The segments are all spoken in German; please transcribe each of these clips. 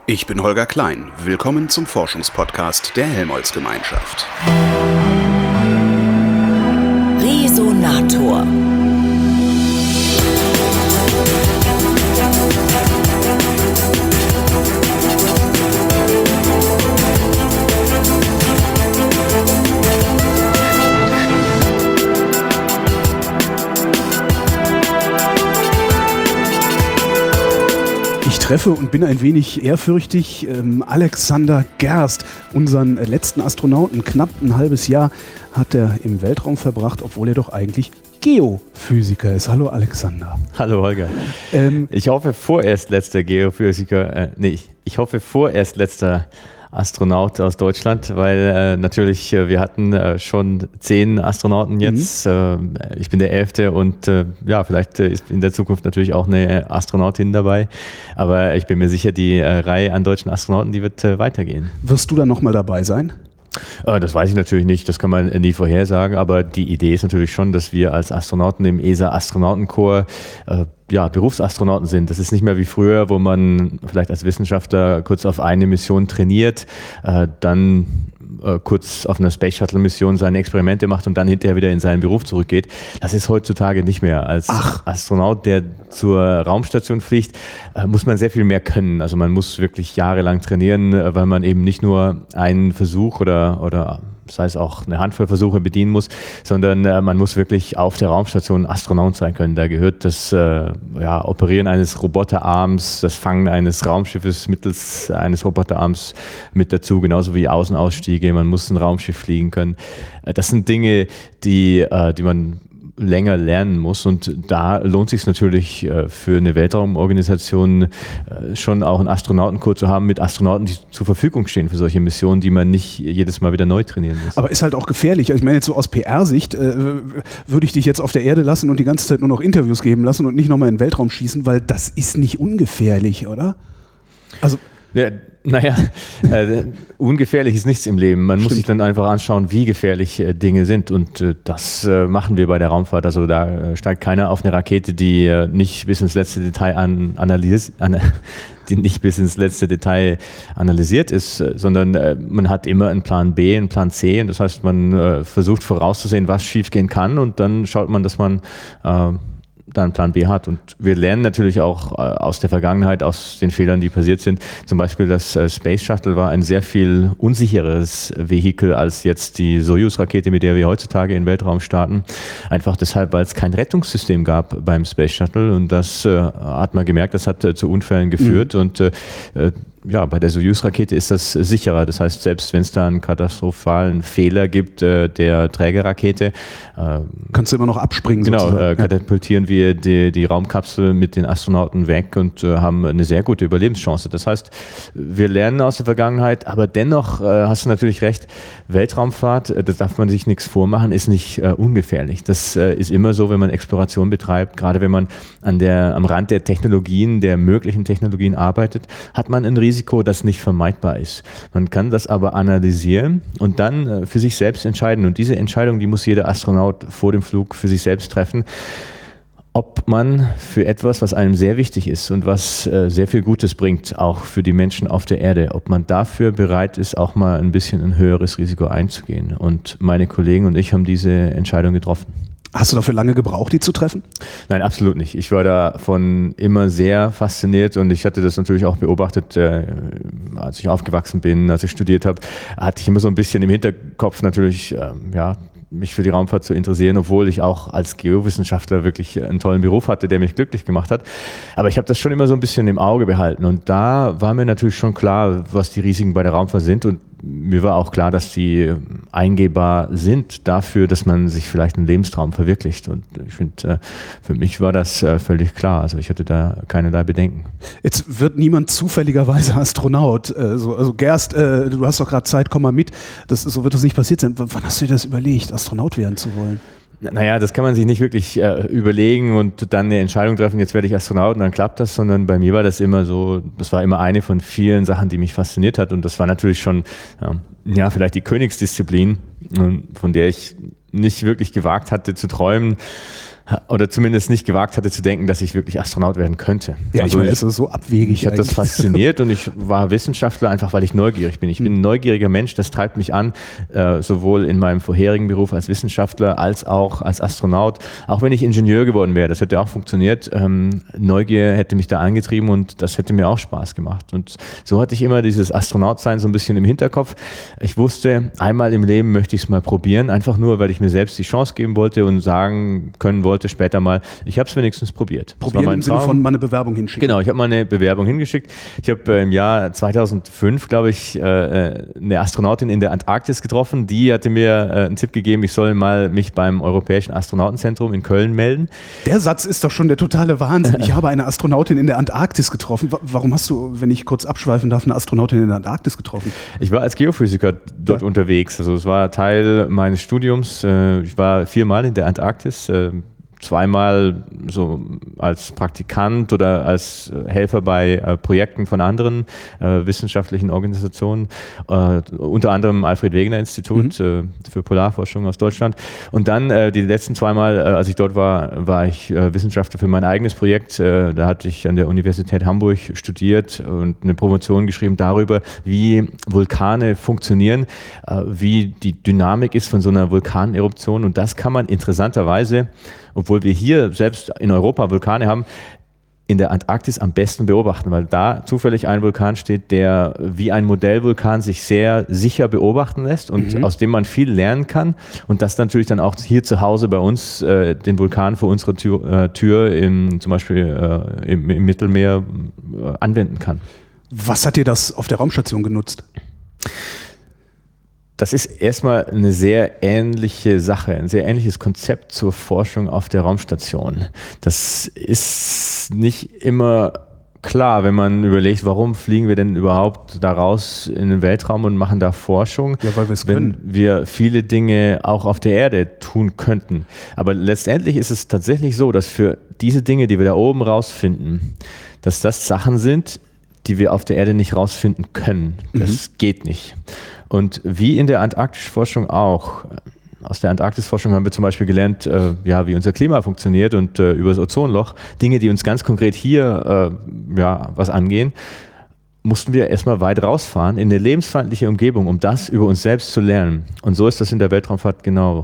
Ich bin Holger Klein. Willkommen zum Forschungspodcast der Helmholtz-Gemeinschaft. Resonator. Ich treffe und bin ein wenig ehrfürchtig Alexander Gerst, unseren letzten Astronauten. Knapp ein halbes Jahr hat er im Weltraum verbracht, obwohl er doch eigentlich Geophysiker ist. Hallo Alexander. Hallo Holger. Ich hoffe vorerst letzter Geophysiker, ich hoffe vorerst letzter Astronaut aus Deutschland, weil natürlich wir hatten schon 10 Astronauten jetzt. Ich bin der 11. und vielleicht ist in der Zukunft natürlich auch eine Astronautin dabei. Aber ich bin mir sicher, die Reihe an deutschen Astronauten, die wird weitergehen. Wirst du dann nochmal dabei sein? Das weiß ich natürlich nicht, das kann man nie vorhersagen, aber die Idee ist natürlich schon, dass wir als Astronauten im ESA-Astronautenkorps Berufsastronauten sind. Das ist nicht mehr wie früher, wo man vielleicht als Wissenschaftler kurz auf eine Mission trainiert, dann kurz auf einer Space Shuttle Mission seine Experimente macht und dann hinterher wieder in seinen Beruf zurückgeht. Das ist heutzutage nicht mehr. Als Astronaut, der zur Raumstation fliegt, muss man sehr viel mehr können. Also man muss wirklich jahrelang trainieren, weil man eben nicht nur einen Versuch oder sei es auch eine Handvoll Versuche bedienen muss, sondern man muss wirklich auf der Raumstation Astronaut sein können. Da gehört das Operieren eines Roboterarms, das Fangen eines Raumschiffes mittels eines Roboterarms mit dazu, genauso wie Außenausstiege. Man muss ein Raumschiff fliegen können. Das sind Dinge, die man länger lernen muss, und da lohnt es sich natürlich für eine Weltraumorganisation schon auch einen Astronautinkurs zu haben mit Astronauten, die zur Verfügung stehen für solche Missionen, die man nicht jedes Mal wieder neu trainieren muss. Aber ist halt auch gefährlich. Ich meine, jetzt so aus PR-Sicht würde ich dich jetzt auf der Erde lassen und die ganze Zeit nur noch Interviews geben lassen und nicht nochmal in den Weltraum schießen, weil das ist nicht ungefährlich, oder? Also ungefährlich ist nichts im Leben. Man muss sich dann einfach anschauen, wie gefährlich Dinge sind, und das machen wir bei der Raumfahrt. Also da steigt keiner auf eine Rakete, die nicht bis ins letzte Detail analysiert ist, sondern man hat immer einen Plan B, einen Plan C, und das heißt, man versucht vorauszusehen, was schiefgehen kann, und dann schaut man, dass man da einen Plan B hat. Und wir lernen natürlich auch aus der Vergangenheit, aus den Fehlern, die passiert sind. Zum Beispiel das Space Shuttle war ein sehr viel unsicheres Vehikel als jetzt die Soyuz-Rakete, mit der wir heutzutage in den Weltraum starten. Einfach deshalb, weil es kein Rettungssystem gab beim Space Shuttle, und das hat man gemerkt, das hat zu Unfällen geführt, und bei der Soyuz-Rakete ist das sicherer. Das heißt, selbst wenn es da einen katastrophalen Fehler gibt der Trägerrakete, kannst du immer noch abspringen. Genau, katapultieren wir die Raumkapsel mit den Astronauten weg und haben eine sehr gute Überlebenschance. Das heißt, wir lernen aus der Vergangenheit, aber dennoch hast du natürlich recht, Weltraumfahrt, da darf man sich nichts vormachen, ist nicht ungefährlich. Das ist immer so, wenn man Exploration betreibt, gerade wenn man am Rand der Technologien, der möglichen Technologien arbeitet, hat man ein Risiko, das nicht vermeidbar ist. Man kann das aber analysieren und dann für sich selbst entscheiden. Und diese Entscheidung, die muss jeder Astronaut vor dem Flug für sich selbst treffen, ob man für etwas, was einem sehr wichtig ist und was sehr viel Gutes bringt, auch für die Menschen auf der Erde, ob man dafür bereit ist, auch mal ein bisschen ein höheres Risiko einzugehen. Und meine Kollegen und ich haben diese Entscheidung getroffen. Hast du dafür lange gebraucht, die zu treffen? Nein, absolut nicht. Ich war davon immer sehr fasziniert, und ich hatte das natürlich auch beobachtet, als ich aufgewachsen bin, als ich studiert habe, hatte ich immer so ein bisschen im Hinterkopf natürlich, mich für die Raumfahrt zu interessieren, obwohl ich auch als Geowissenschaftler wirklich einen tollen Beruf hatte, der mich glücklich gemacht hat. Aber ich habe das schon immer so ein bisschen im Auge behalten, und da war mir natürlich schon klar, was die Risiken bei der Raumfahrt sind, und mir war auch klar, dass die eingehbar sind dafür, dass man sich vielleicht einen Lebenstraum verwirklicht. Und ich finde, für mich war das völlig klar. Also ich hatte da keinerlei Bedenken. Jetzt wird niemand zufälligerweise Astronaut. Also Gerst, du hast doch gerade Zeit, komm mal mit. So wird das nicht passiert sein. Wann hast du dir das überlegt, Astronaut werden zu wollen? Naja, das kann man sich nicht wirklich überlegen und dann eine Entscheidung treffen, jetzt werde ich Astronaut und dann klappt das, sondern bei mir war das immer so, das war immer eine von vielen Sachen, die mich fasziniert hat, und das war natürlich schon, vielleicht die Königsdisziplin, von der ich nicht wirklich gewagt hatte zu träumen. oder zumindest nicht gewagt hatte zu denken, dass ich wirklich Astronaut werden könnte. Ja, also es ist so abwegig. Mich hat das fasziniert und ich war Wissenschaftler einfach, weil ich neugierig bin. Ich bin ein neugieriger Mensch, das treibt mich an, sowohl in meinem vorherigen Beruf als Wissenschaftler als auch als Astronaut. Auch wenn ich Ingenieur geworden wäre, das hätte auch funktioniert. Neugier hätte mich da angetrieben und das hätte mir auch Spaß gemacht. Und so hatte ich immer dieses Astronautsein so ein bisschen im Hinterkopf. Ich wusste, einmal im Leben möchte ich es mal probieren, einfach nur, weil ich mir selbst die Chance geben wollte und sagen können wollte später mal, ich habe es wenigstens probiert. Probieren im Sinne von mal eine Bewerbung hinschicken. Genau, ich habe mal eine Bewerbung hingeschickt. Ich habe im Jahr 2005, glaube ich, eine Astronautin in der Antarktis getroffen. Die hatte mir einen Tipp gegeben, ich soll mal mich beim Europäischen Astronautenzentrum in Köln melden. Der Satz ist doch schon der totale Wahnsinn. Ich habe eine Astronautin in der Antarktis getroffen. Warum hast du, wenn ich kurz abschweifen darf, eine Astronautin in der Antarktis getroffen? Ich war als Geophysiker dort unterwegs. Also es war Teil meines Studiums. Ich war 4-mal in der Antarktis. Zweimal so als Praktikant oder als Helfer bei Projekten von anderen wissenschaftlichen Organisationen, unter anderem Alfred-Wegener-Institut für Polarforschung aus Deutschland. Und dann die letzten 2-mal, als ich dort war, war ich Wissenschaftler für mein eigenes Projekt. Da hatte ich an der Universität Hamburg studiert und eine Promotion geschrieben darüber, wie Vulkane funktionieren, wie die Dynamik ist von so einer Vulkaneruption. Und das kann man interessanterweise, obwohl wir hier selbst in Europa Vulkane haben, in der Antarktis am besten beobachten, weil da zufällig ein Vulkan steht, der wie ein Modellvulkan sich sehr sicher beobachten lässt und aus dem man viel lernen kann und das natürlich dann auch hier zu Hause bei uns den Vulkan vor unserer Tür zum Beispiel im Mittelmeer anwenden kann. Was hat dir das auf der Raumstation genutzt? Das ist erstmal eine sehr ähnliche Sache, ein sehr ähnliches Konzept zur Forschung auf der Raumstation. Das ist nicht immer klar, wenn man überlegt, warum fliegen wir denn überhaupt da raus in den Weltraum und machen da Forschung, ja, weil wenn wir viele Dinge auch auf der Erde tun könnten. Aber letztendlich ist es tatsächlich so, dass für diese Dinge, die wir da oben rausfinden, dass das Sachen sind, die wir auf der Erde nicht rausfinden können. Das geht nicht. Und wie in der Antarktisforschung auch, aus der Antarktisforschung haben wir zum Beispiel gelernt, wie unser Klima funktioniert und über das Ozonloch, Dinge, die uns ganz konkret hier was angehen, mussten wir erstmal weit rausfahren in eine lebensfeindliche Umgebung, um das über uns selbst zu lernen. Und so ist das in der Weltraumfahrt genau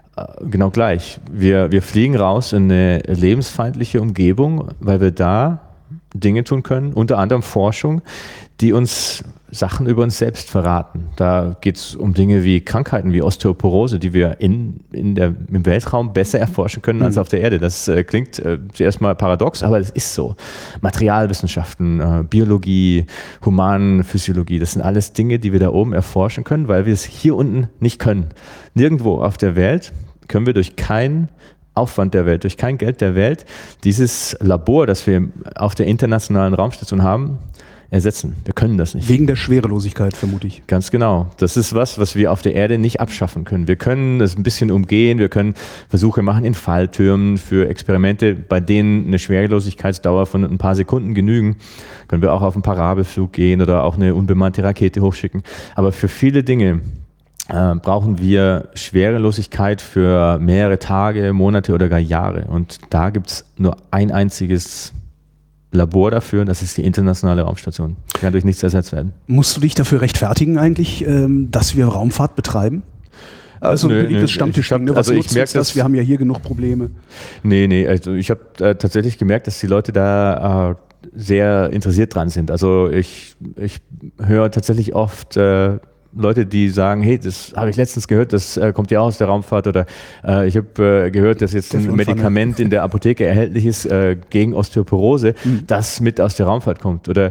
gleich. Wir fliegen raus in eine lebensfeindliche Umgebung, weil wir da Dinge tun können, unter anderem Forschung, die uns Sachen über uns selbst verraten. Da geht es um Dinge wie Krankheiten, wie Osteoporose, die wir im Weltraum besser erforschen können als auf der Erde. Das klingt zuerst mal paradox, aber es ist so. Materialwissenschaften, Biologie, Humanphysiologie, das sind alles Dinge, die wir da oben erforschen können, weil wir es hier unten nicht können. Nirgendwo auf der Welt können wir durch keinen Aufwand der Welt, durch kein Geld der Welt dieses Labor, das wir auf der internationalen Raumstation haben, ersetzen. Wir können das nicht. Wegen der Schwerelosigkeit, vermute ich. Ganz genau. Das ist was wir auf der Erde nicht abschaffen können. Wir können das ein bisschen umgehen, wir können Versuche machen in Falltürmen für Experimente, bei denen eine Schwerelosigkeitsdauer von ein paar Sekunden genügen. Können wir auch auf einen Parabelflug gehen oder auch eine unbemannte Rakete hochschicken. Aber für viele Dinge brauchen wir Schwerelosigkeit für mehrere Tage, Monate oder gar Jahre. Und da gibt es nur ein einziges Labor dafür, das ist die internationale Raumstation. Die kann durch nichts ersetzt werden. Musst du dich dafür rechtfertigen eigentlich, dass wir Raumfahrt betreiben? Also ein beliebtes Stammtischding, was nutzt uns das? Wir haben ja hier genug Probleme. Nee, also ich habe tatsächlich gemerkt, dass die Leute da sehr interessiert dran sind. Also ich höre tatsächlich oft Leute, die sagen, hey, das habe ich letztens gehört, das kommt ja auch aus der Raumfahrt, oder ich habe gehört, dass jetzt ein Medikament in der Apotheke erhältlich ist gegen Osteoporose, das mit aus der Raumfahrt kommt, oder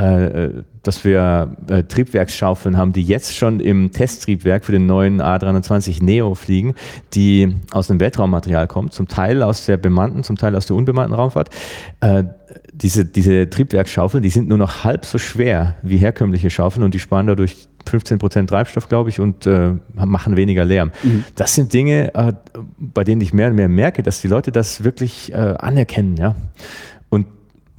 dass wir Triebwerksschaufeln haben, die jetzt schon im Testtriebwerk für den neuen A320 Neo fliegen, die aus dem Weltraummaterial kommt, zum Teil aus der bemannten, zum Teil aus der unbemannten Raumfahrt. Diese Triebwerksschaufeln, die sind nur noch halb so schwer wie herkömmliche Schaufeln und die sparen dadurch 15% Treibstoff, glaube ich, und machen weniger Lärm. Das sind Dinge, bei denen ich mehr und mehr merke, dass die Leute das wirklich anerkennen. Ja? Und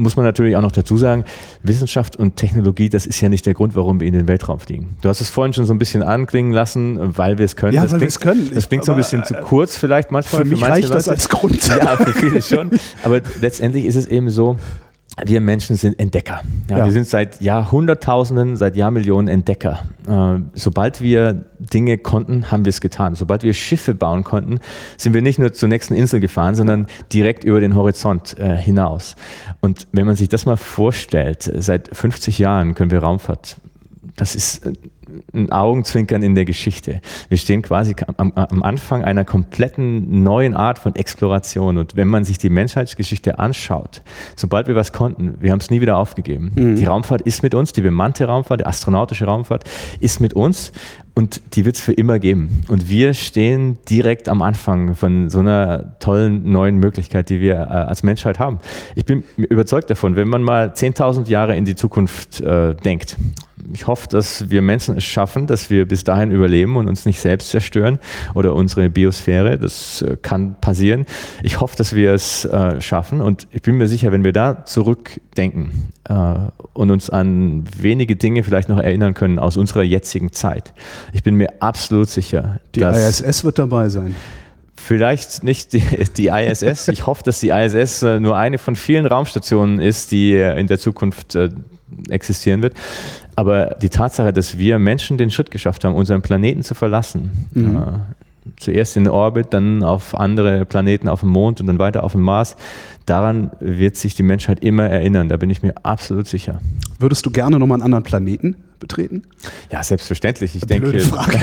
muss man natürlich auch noch dazu sagen, Wissenschaft und Technologie, das ist ja nicht der Grund, warum wir in den Weltraum fliegen. Du hast es vorhin schon so ein bisschen anklingen lassen, weil wir es können. Ja, weil wir es können. Das klingt so ein bisschen zu kurz vielleicht manchmal. Für mich reicht das als Grund. Ja, für viele schon. Aber letztendlich ist es eben so, wir Menschen sind Entdecker. Ja. Wir sind seit Jahrhunderttausenden, seit Jahrmillionen Entdecker. Sobald wir Dinge konnten, haben wir es getan. Sobald wir Schiffe bauen konnten, sind wir nicht nur zur nächsten Insel gefahren, sondern direkt über den Horizont hinaus. Und wenn man sich das mal vorstellt, seit 50 Jahren können wir Raumfahrt. Das ist ein Augenzwinkern in der Geschichte. Wir stehen quasi am Anfang einer kompletten neuen Art von Exploration. Und wenn man sich die Menschheitsgeschichte anschaut, sobald wir was konnten, wir haben es nie wieder aufgegeben. Die Raumfahrt ist mit uns, die bemannte Raumfahrt, die astronautische Raumfahrt ist mit uns und die wird es für immer geben. Und wir stehen direkt am Anfang von so einer tollen neuen Möglichkeit, die wir als Menschheit haben. Ich bin überzeugt davon, wenn man mal 10.000 Jahre in die Zukunft denkt, ich hoffe, dass wir Menschen es schaffen, dass wir bis dahin überleben und uns nicht selbst zerstören oder unsere Biosphäre. Das kann passieren. Ich hoffe, dass wir es schaffen und ich bin mir sicher, wenn wir da zurückdenken und uns an wenige Dinge vielleicht noch erinnern können aus unserer jetzigen Zeit. Ich bin mir absolut sicher, die ISS wird dabei sein. Vielleicht nicht die ISS. Ich hoffe, dass die ISS nur eine von vielen Raumstationen ist, die in der Zukunft existieren wird. Aber die Tatsache, dass wir Menschen den Schritt geschafft haben, unseren Planeten zu verlassen, zuerst in den Orbit, dann auf andere Planeten, auf dem Mond und dann weiter auf dem Mars, daran wird sich die Menschheit immer erinnern. Da bin ich mir absolut sicher. Würdest du gerne nochmal einen anderen Planeten betreten? Ja, selbstverständlich. Ich denke,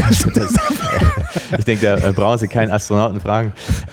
da brauchen Sie keinen Astronauten fragen.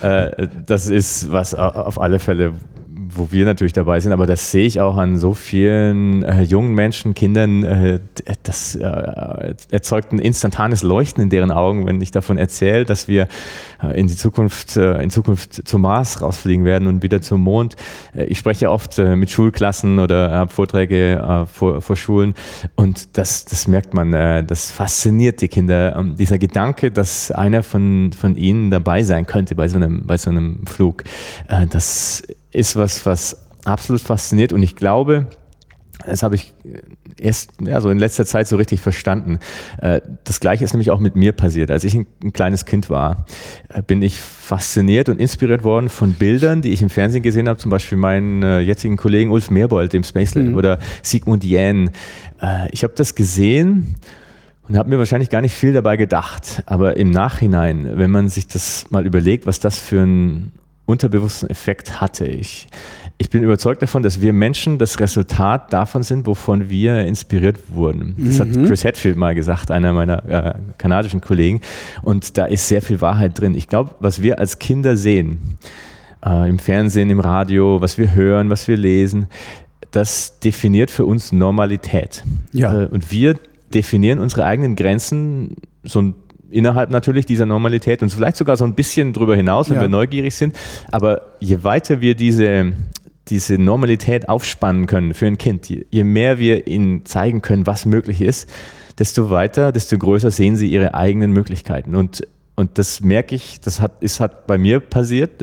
Das ist was auf alle Fälle, wo wir natürlich dabei sind, aber das sehe ich auch an so vielen jungen Menschen, Kindern, das erzeugt ein instantanes Leuchten in deren Augen, wenn ich davon erzähle, dass wir in Zukunft zum Mars rausfliegen werden und wieder zum Mond. Ich spreche oft mit Schulklassen oder habe Vorträge vor Schulen und das merkt man, das fasziniert die Kinder. Dieser Gedanke, dass einer von ihnen dabei sein könnte bei so einem Flug, das ist was absolut fasziniert und ich glaube, das habe ich erst so in letzter Zeit so richtig verstanden. Das Gleiche ist nämlich auch mit mir passiert. Als ich ein kleines Kind war, bin ich fasziniert und inspiriert worden von Bildern, die ich im Fernsehen gesehen habe, zum Beispiel meinen jetzigen Kollegen Ulf Merbold, dem Space Lab, oder Sigmund Jähn. Ich habe das gesehen und habe mir wahrscheinlich gar nicht viel dabei gedacht. Aber im Nachhinein, wenn man sich das mal überlegt, was das für ein unterbewussten Effekt hatte. Ich bin überzeugt davon, dass wir Menschen das Resultat davon sind, wovon wir inspiriert wurden. Das hat Chris Hadfield mal gesagt, einer meiner kanadischen Kollegen. Und da ist sehr viel Wahrheit drin. Ich glaube, was wir als Kinder sehen, im Fernsehen, im Radio, was wir hören, was wir lesen, das definiert für uns Normalität. Ja. Und wir definieren unsere eigenen Grenzen innerhalb natürlich dieser Normalität und vielleicht sogar so ein bisschen drüber hinaus, wenn wir neugierig sind. Aber je weiter wir diese Normalität aufspannen können für ein Kind, je mehr wir ihnen zeigen können, was möglich ist, desto weiter, desto größer sehen sie ihre eigenen Möglichkeiten. Und das merke ich, das ist bei mir passiert.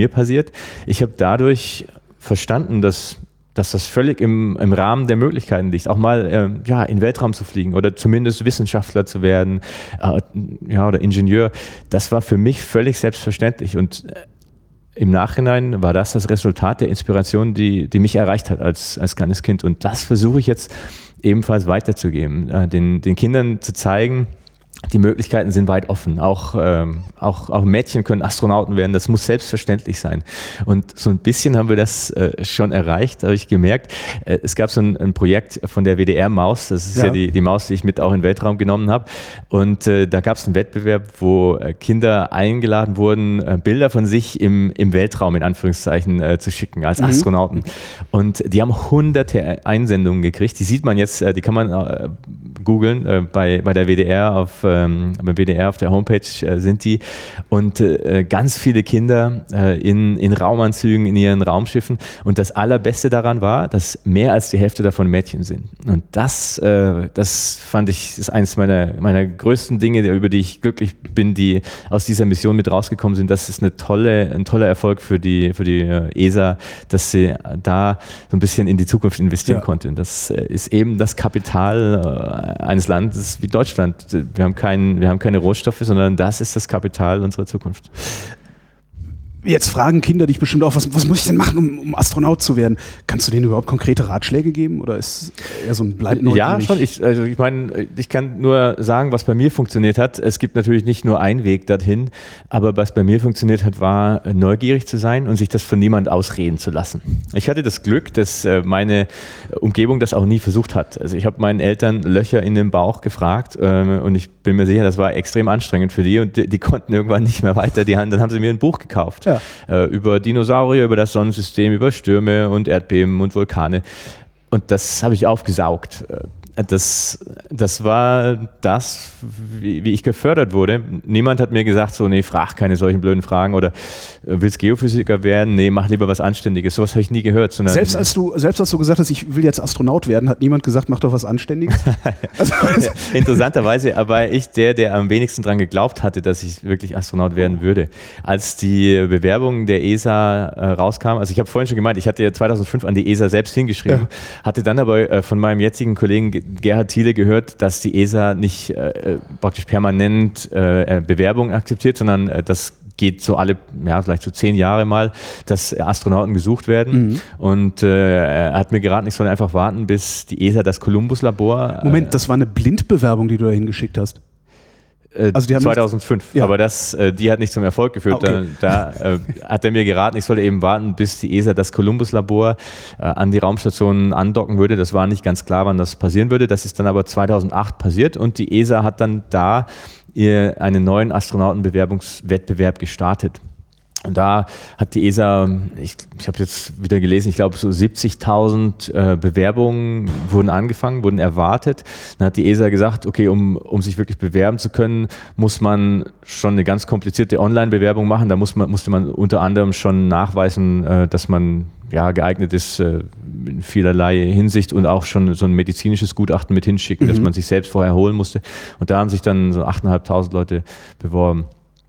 Ich habe dadurch verstanden, dass das völlig im Rahmen der Möglichkeiten liegt, auch mal in den Weltraum zu fliegen oder zumindest Wissenschaftler zu werden oder Ingenieur. Das war für mich völlig selbstverständlich und im Nachhinein war das Resultat der Inspiration, die mich erreicht hat als kleines Kind und das versuche ich jetzt ebenfalls weiterzugeben, den Kindern zu zeigen, die Möglichkeiten sind weit offen. Auch Mädchen können Astronauten werden. Das muss selbstverständlich sein. Und so ein bisschen haben wir das schon erreicht, habe ich gemerkt. Es gab so ein Projekt von der WDR-Maus. Das ist ja die Maus, die ich mit auch in den Weltraum genommen habe. Und da gab es einen Wettbewerb, wo Kinder eingeladen wurden, Bilder von sich im Weltraum in Anführungszeichen zu schicken als Astronauten. Und die haben hunderte Einsendungen gekriegt. Die sieht man jetzt, die kann man googeln bei der WDR auf beim WDR auf der Homepage sind die. Und ganz viele Kinder in Raumanzügen, in ihren Raumschiffen. Und das Allerbeste daran war, dass mehr als die Hälfte davon Mädchen sind. Und das fand ich, ist eines meiner größten Dinge, über die ich glücklich bin, die aus dieser Mission mit rausgekommen sind. Das ist ein toller Erfolg für die ESA, dass sie da so ein bisschen in die Zukunft investieren konnte. Und das ist eben das Kapital eines Landes wie Deutschland. Wir haben keine Rohstoffe, sondern das ist das Kapital unserer Zukunft. Jetzt fragen Kinder dich bestimmt auch, was muss ich denn machen, um Astronaut zu werden? Kannst du denen überhaupt konkrete Ratschläge geben oder ist eher so ein bleib neugierig? Ja, schon. Ich meine, ich kann nur sagen, was bei mir funktioniert hat. Es gibt natürlich nicht nur einen Weg dorthin, aber was bei mir funktioniert hat, war neugierig zu sein und sich das von niemand ausreden zu lassen. Ich hatte das Glück, dass meine Umgebung das auch nie versucht hat. Also ich habe meinen Eltern Löcher in den Bauch gefragt und ich bin mir sicher, das war extrem anstrengend für die und die konnten irgendwann nicht mehr weiter. Dann haben sie mir ein Buch gekauft. Ja. Über Dinosaurier, über das Sonnensystem, über Stürme und Erdbeben und Vulkane. Und das habe ich aufgesaugt. Das war das, wie ich gefördert wurde. Niemand hat mir gesagt, so, nee, frag keine solchen blöden Fragen oder willst Geophysiker werden? Nee, mach lieber was Anständiges. Sowas habe ich nie gehört. Selbst als du gesagt hast, ich will jetzt Astronaut werden, hat niemand gesagt, mach doch was Anständiges? Interessanterweise war ich der am wenigsten dran geglaubt hatte, dass ich wirklich Astronaut werden würde. Als die Bewerbung der ESA rauskam, also ich habe vorhin schon gemeint, ich hatte ja 2005 an die ESA selbst hingeschrieben, hatte dann aber von meinem jetzigen Kollegen Gerhard Thiele gehört, dass die ESA nicht praktisch permanent Bewerbungen akzeptiert, sondern das geht so vielleicht so 10 Jahre mal, dass Astronauten gesucht werden. Mhm. Und er hat mir geraten, ich soll einfach warten, bis die ESA das Columbus-Labor... Moment, das war eine Blindbewerbung, die du da hingeschickt hast? Also die haben 2005, aber die hat nicht zum Erfolg geführt. Okay. Da hat er mir geraten, ich sollte eben warten, bis die ESA das Columbus-Labor an die Raumstation andocken würde. Das war nicht ganz klar, wann das passieren würde. Das ist dann aber 2008 passiert und die ESA hat dann da einen neuen Astronautenbewerbungswettbewerb gestartet. Und da hat die ESA, ich habe jetzt wieder gelesen, ich glaube so 70.000 Bewerbungen wurden erwartet. Dann hat die ESA gesagt, okay, um sich wirklich bewerben zu können, muss man schon eine ganz komplizierte Online-Bewerbung machen. Da musste man unter anderem schon nachweisen, dass man geeignet ist in vielerlei Hinsicht und auch schon so ein medizinisches Gutachten mit hinschicken, dass man sich selbst vorher holen musste. Und da haben sich dann so 8.500 Leute beworben.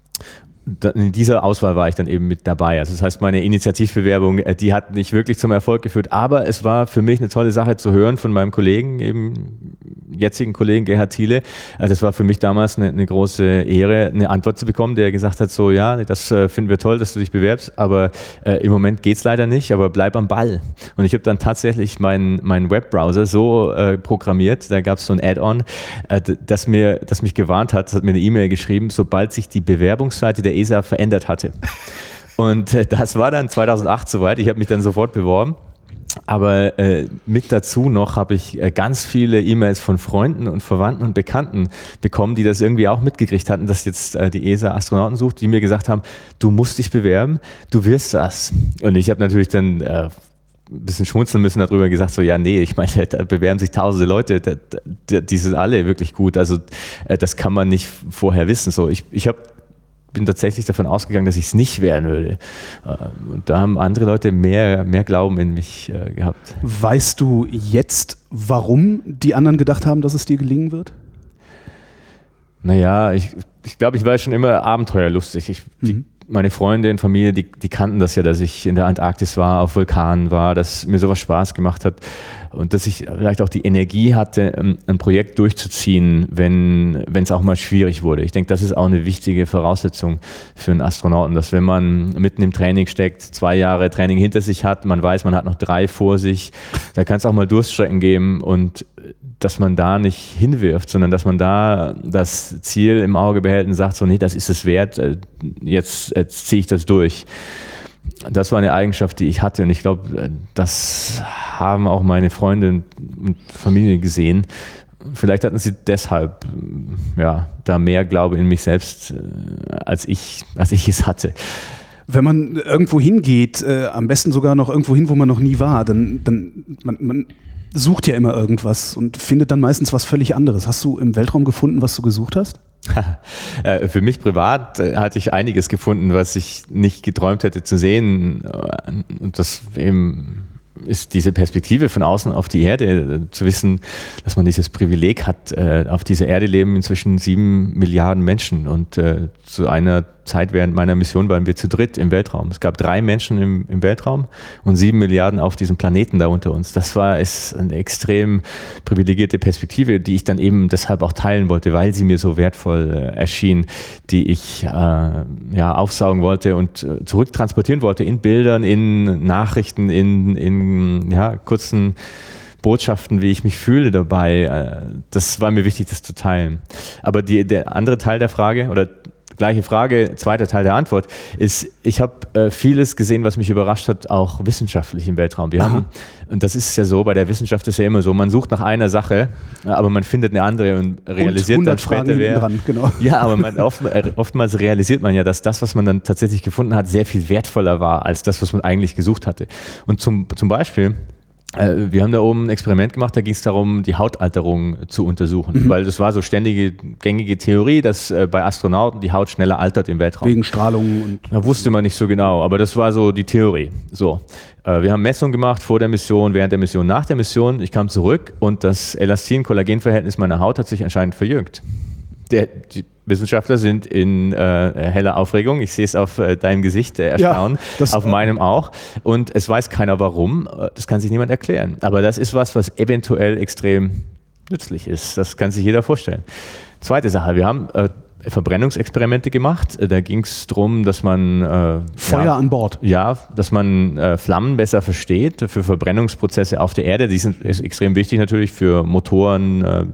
In dieser Auswahl war ich dann eben mit dabei. Also das heißt, meine Initiativbewerbung, die hat nicht wirklich zum Erfolg geführt, aber es war für mich eine tolle Sache zu hören von meinem Kollegen, eben jetzigen Kollegen Gerhard Thiele. Das war für mich damals eine große Ehre, eine Antwort zu bekommen, der gesagt hat, so ja, das finden wir toll, dass du dich bewerbst, aber im Moment geht's leider nicht, aber bleib am Ball. Und ich habe dann tatsächlich meinen Webbrowser so programmiert, da gab es so ein Add-on, das mich gewarnt hat, das hat mir eine E-Mail geschrieben, sobald sich die Bewerbungsseite der ESA verändert hatte. Und das war dann 2008 soweit. Ich habe mich dann sofort beworben. Aber mit dazu noch habe ich ganz viele E-Mails von Freunden und Verwandten und Bekannten bekommen, die das irgendwie auch mitgekriegt hatten, dass jetzt die ESA Astronauten sucht, die mir gesagt haben, du musst dich bewerben, du wirst das. Und ich habe natürlich dann ein bisschen schmunzeln müssen darüber, gesagt so, ja nee, ich meine, da bewerben sich tausende Leute, die sind alle wirklich gut. Also das kann man nicht vorher wissen. So, ich bin tatsächlich davon ausgegangen, dass ich es nicht werden würde. Und da haben andere Leute mehr Glauben in mich gehabt. Weißt du jetzt, warum die anderen gedacht haben, dass es dir gelingen wird? Naja, ich glaube, ich war schon immer abenteuerlustig. Meine Freunde und Familie, die kannten das ja, dass ich in der Antarktis war, auf Vulkanen war, dass mir sowas Spaß gemacht hat und dass ich vielleicht auch die Energie hatte, ein Projekt durchzuziehen, wenn es auch mal schwierig wurde. Ich denke, das ist auch eine wichtige Voraussetzung für einen Astronauten, dass wenn man mitten im Training steckt, 2 Jahre Training hinter sich hat, man weiß, man hat noch 3 vor sich, da kann es auch mal Durststrecken geben und dass man da nicht hinwirft, sondern dass man da das Ziel im Auge behält und sagt so, nee, das ist es wert, jetzt ziehe ich das durch. Das war eine Eigenschaft, die ich hatte und ich glaube, das haben auch meine Freunde und Familie gesehen. Vielleicht hatten sie deshalb da mehr Glaube in mich selbst, als ich es hatte. Wenn man irgendwo hingeht, am besten sogar noch irgendwo hin, wo man noch nie war, dann man sucht ja immer irgendwas und findet dann meistens was völlig anderes. Hast du im Weltraum gefunden, was du gesucht hast? Für mich privat hatte ich einiges gefunden, was ich nicht geträumt hätte zu sehen. Und das eben ist diese Perspektive von außen auf die Erde, zu wissen, dass man dieses Privileg hat. Auf dieser Erde leben inzwischen 7 Milliarden Menschen und zu einer Zeit während meiner Mission waren wir zu dritt im Weltraum. Es gab 3 Menschen im Weltraum und 7 Milliarden auf diesem Planeten da unter uns. Das ist eine extrem privilegierte Perspektive, die ich dann eben deshalb auch teilen wollte, weil sie mir so wertvoll erschien, die ich aufsaugen wollte und zurücktransportieren wollte in Bildern, in Nachrichten, in kurzen Botschaften, wie ich mich fühle dabei. Das war mir wichtig, das zu teilen. Aber der andere Teil der Frage oder gleiche Frage, zweiter Teil der Antwort ist, ich habe vieles gesehen, was mich überrascht hat, auch wissenschaftlich im Weltraum. Wir haben, und das ist ja so, bei der Wissenschaft ist ja immer so, man sucht nach einer Sache, aber man findet eine andere und realisiert dann später, genau. Ja, aber oftmals realisiert man ja, dass das, was man dann tatsächlich gefunden hat, sehr viel wertvoller war, als das, was man eigentlich gesucht hatte. Und zum Beispiel, wir haben da oben ein Experiment gemacht, da ging es darum, die Hautalterung zu untersuchen, weil das war so ständige, gängige Theorie, dass bei Astronauten die Haut schneller altert im Weltraum. Wegen Strahlung und... Da wusste man nicht so genau, aber das war so die Theorie. So, wir haben Messungen gemacht vor der Mission, während der Mission, nach der Mission. Ich kam zurück und das Elastin-Kollagen-Verhältnis meiner Haut hat sich anscheinend verjüngt. Die Wissenschaftler sind in heller Aufregung. Ich sehe es auf deinem Gesicht, Erstaunen, auf meinem auch. Und es weiß keiner warum. Das kann sich niemand erklären. Aber das ist was eventuell extrem nützlich ist. Das kann sich jeder vorstellen. Zweite Sache, wir haben Verbrennungsexperimente gemacht. Da ging es darum, dass man Feuer an Bord. Ja, dass man Flammen besser versteht für Verbrennungsprozesse auf der Erde. Die sind extrem wichtig natürlich für Motoren,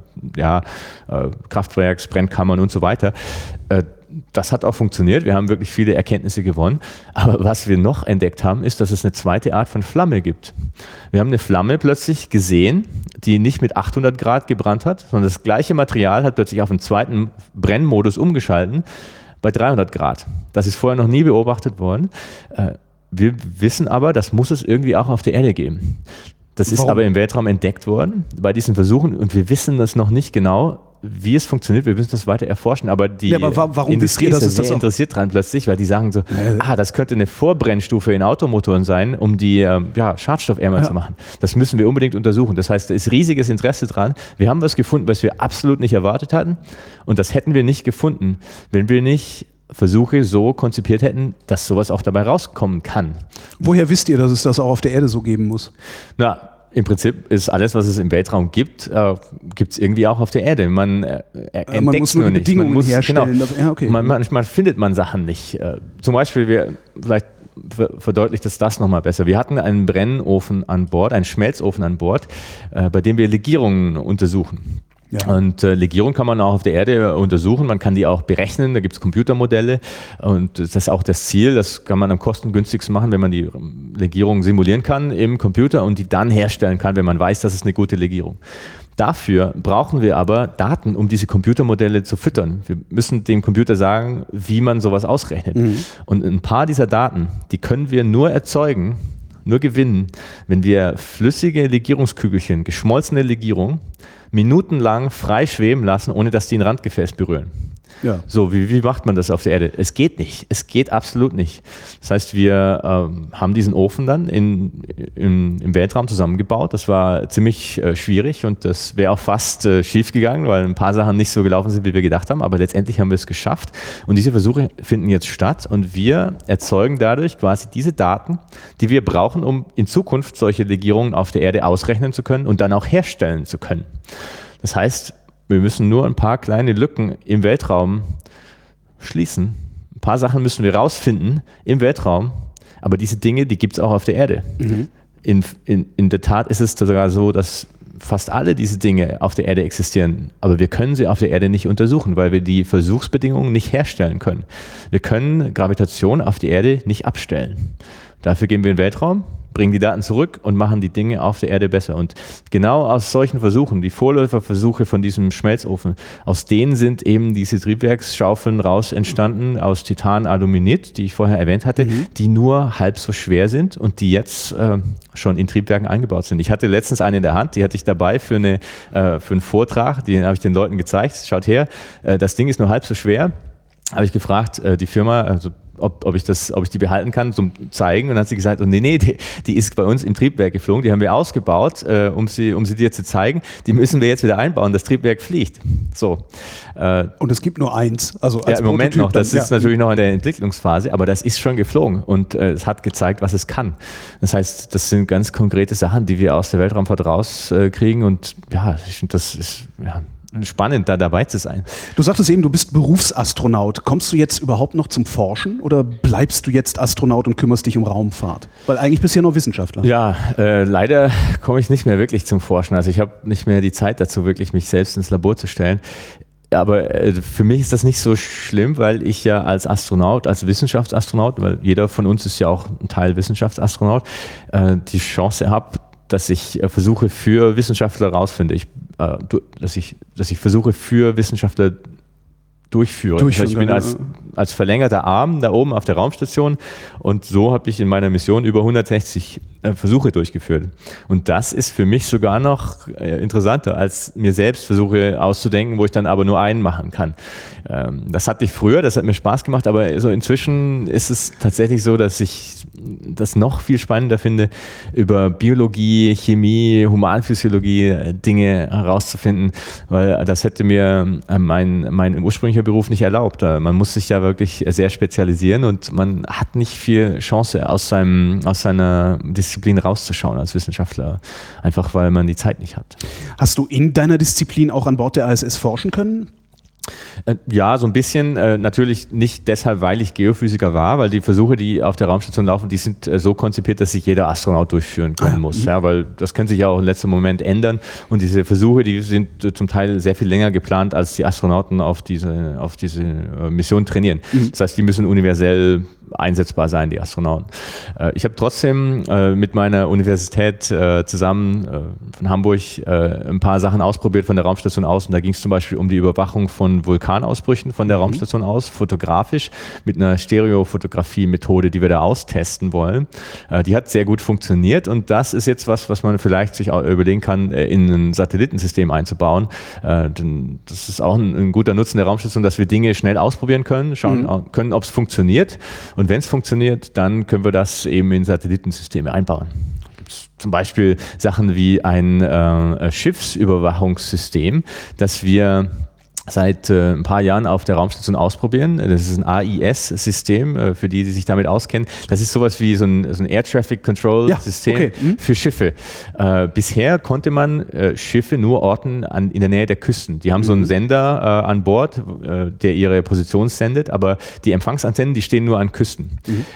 Kraftwerks, Brennkammern und so weiter. Das hat auch funktioniert. Wir haben wirklich viele Erkenntnisse gewonnen. Aber was wir noch entdeckt haben, ist, dass es eine zweite Art von Flamme gibt. Wir haben eine Flamme plötzlich gesehen, die nicht mit 800 Grad gebrannt hat, sondern das gleiche Material hat plötzlich auf einen zweiten Brennmodus umgeschalten bei 300 Grad. Das ist vorher noch nie beobachtet worden. Wir wissen aber, das muss es irgendwie auch auf der Erde geben. Das ist aber im Weltraum entdeckt worden bei diesen Versuchen und wir wissen das noch nicht genau, wie es funktioniert, wir müssen das weiter erforschen, aber die warum Industrie ist sehr interessiert dran plötzlich, weil die sagen so, das könnte eine Vorbrennstufe in Automotoren sein, um die schadstoffärmer zu machen. Das müssen wir unbedingt untersuchen. Das heißt, da ist riesiges Interesse dran. Wir haben was gefunden, was wir absolut nicht erwartet hatten und das hätten wir nicht gefunden, wenn wir nicht Versuche so konzipiert hätten, dass sowas auch dabei rauskommen kann. Woher wisst ihr, dass es das auch auf der Erde so geben muss? Na, im Prinzip ist alles, was es im Weltraum gibt, gibt es irgendwie auch auf der Erde. Man muss nur die Bedingungen herstellen. Genau. Manchmal findet man Sachen nicht. Zum Beispiel, vielleicht verdeutlicht das nochmal besser. Wir hatten einen Brennofen an Bord, einen Schmelzofen an Bord, bei dem wir Legierungen untersuchen. Ja. Und Legierung kann man auch auf der Erde untersuchen, man kann die auch berechnen, da gibt es Computermodelle und das ist auch das Ziel, das kann man am kostengünstigsten machen, wenn man die Legierung simulieren kann im Computer und die dann herstellen kann, wenn man weiß, das ist eine gute Legierung. Dafür brauchen wir aber Daten, um diese Computermodelle zu füttern. Wir müssen dem Computer sagen, wie man sowas ausrechnet. Und ein paar dieser Daten, die können wir nur erzeugen, nur gewinnen, wenn wir flüssige Legierungskügelchen, geschmolzene Legierung, minutenlang frei schweben lassen, ohne dass die ein Randgefäß berühren. Ja. So, wie macht man das auf der Erde? Es geht nicht. Es geht absolut nicht. Das heißt, wir haben diesen Ofen dann im Weltraum zusammengebaut. Das war ziemlich schwierig und das wäre auch fast schief gegangen, weil ein paar Sachen nicht so gelaufen sind, wie wir gedacht haben. Aber letztendlich haben wir es geschafft. Und diese Versuche finden jetzt statt und wir erzeugen dadurch quasi diese Daten, die wir brauchen, um in Zukunft solche Legierungen auf der Erde ausrechnen zu können und dann auch herstellen zu können. Das heißt, wir müssen nur ein paar kleine Lücken im Weltraum schließen. Ein paar Sachen müssen wir rausfinden im Weltraum, aber diese Dinge, die gibt es auch auf der Erde. In der Tat ist es sogar so, dass fast alle diese Dinge auf der Erde existieren, aber wir können sie auf der Erde nicht untersuchen, weil wir die Versuchsbedingungen nicht herstellen können. Wir können Gravitation auf die Erde nicht abstellen. Dafür gehen wir in den Weltraum bringen die Daten zurück und machen die Dinge auf der Erde besser. Und genau aus solchen Versuchen, die Vorläuferversuche von diesem Schmelzofen, aus denen sind eben diese Triebwerksschaufeln raus entstanden, aus Titan-Aluminit, die ich vorher erwähnt hatte, die nur halb so schwer sind und die jetzt schon in Triebwerken eingebaut sind. Ich hatte letztens eine in der Hand, die hatte ich dabei für einen Vortrag, den habe ich den Leuten gezeigt. Schaut her, das Ding ist nur halb so schwer. Habe ich gefragt, die Firma, also ob ich die behalten kann zum Zeigen. Und dann hat sie gesagt, nee, die ist bei uns im Triebwerk geflogen, die haben wir ausgebaut, um sie dir zu zeigen. Die müssen wir jetzt wieder einbauen, das Triebwerk fliegt. So. Und es gibt nur eins. Also als im Moment noch, das dann, ist natürlich noch in der Entwicklungsphase, aber das ist schon geflogen und es hat gezeigt, was es kann. Das heißt, das sind ganz konkrete Sachen, die wir aus der Weltraumfahrt rauskriegen und ja, ich finde, das ist spannend, da dabei zu sein. Du sagtest eben, du bist Berufsastronaut. Kommst du jetzt überhaupt noch zum Forschen oder bleibst du jetzt Astronaut und kümmerst dich um Raumfahrt? Weil eigentlich bist du ja noch Wissenschaftler. Ja, leider komme ich nicht mehr wirklich zum Forschen. Also ich habe nicht mehr die Zeit dazu, wirklich mich selbst ins Labor zu stellen. Aber für mich ist das nicht so schlimm, weil ich ja als Astronaut, als Wissenschaftsastronaut, weil jeder von uns ist ja auch ein Teil Wissenschaftsastronaut, die Chance habe, dass ich Versuche für Wissenschaftler rausfinde. Dass ich Versuche für Wissenschaftler durchführe. Das heißt, ich bin als verlängerter Arm da oben auf der Raumstation und so habe ich in meiner Mission über 160 Versuche durchgeführt. Und das ist für mich sogar noch interessanter, als mir selbst Versuche auszudenken, wo ich dann aber nur einen machen kann. Das hatte ich früher, das hat mir Spaß gemacht, aber so inzwischen ist es tatsächlich so, dass ich das noch viel spannender finde, über Biologie, Chemie, Humanphysiologie Dinge herauszufinden, weil das hätte mir mein ursprünglicher Beruf nicht erlaubt. Man muss sich ja wirklich sehr spezialisieren und man hat nicht viel Chance, aus seiner Disziplin rauszuschauen als Wissenschaftler, einfach weil man die Zeit nicht hat. Hast du in deiner Disziplin auch an Bord der ISS forschen können? Ja, so ein bisschen. Natürlich nicht deshalb, weil ich Geophysiker war, weil die Versuche, die auf der Raumstation laufen, die sind so konzipiert, dass sich jeder Astronaut durchführen können muss. Ja, weil das kann sich ja auch im letzten Moment ändern. Und diese Versuche, die sind zum Teil sehr viel länger geplant, als die Astronauten auf diese Mission trainieren. Das heißt, die müssen universell einsetzbar sein, die Astronauten. Ich habe trotzdem mit meiner Universität zusammen von Hamburg ein paar Sachen ausprobiert von der Raumstation aus. Und da ging es zum Beispiel um die Überwachung von Vulkanausbrüchen von der Raumstation aus, fotografisch, mit einer Stereofotografie-Methode, die wir da austesten wollen. Die hat sehr gut funktioniert und das ist jetzt was man vielleicht sich auch überlegen kann, in ein Satellitensystem einzubauen. Denn das ist auch ein guter Nutzen der Raumstation, dass wir Dinge schnell ausprobieren können, schauen können, ob es funktioniert. Und wenn es funktioniert, dann können wir das eben in Satellitensysteme einbauen. Zum Beispiel Sachen wie ein Schiffsüberwachungssystem, das wir seit ein paar Jahren auf der Raumstation ausprobieren. Das ist ein AIS-System, für die sich damit auskennen. Das ist sowas wie so ein Air Traffic Control System für Schiffe. Bisher konnte man Schiffe nur orten in der Nähe der Küsten. Die haben so einen Sender an Bord, der ihre Position sendet, aber die Empfangsantennen, die stehen nur an Küsten.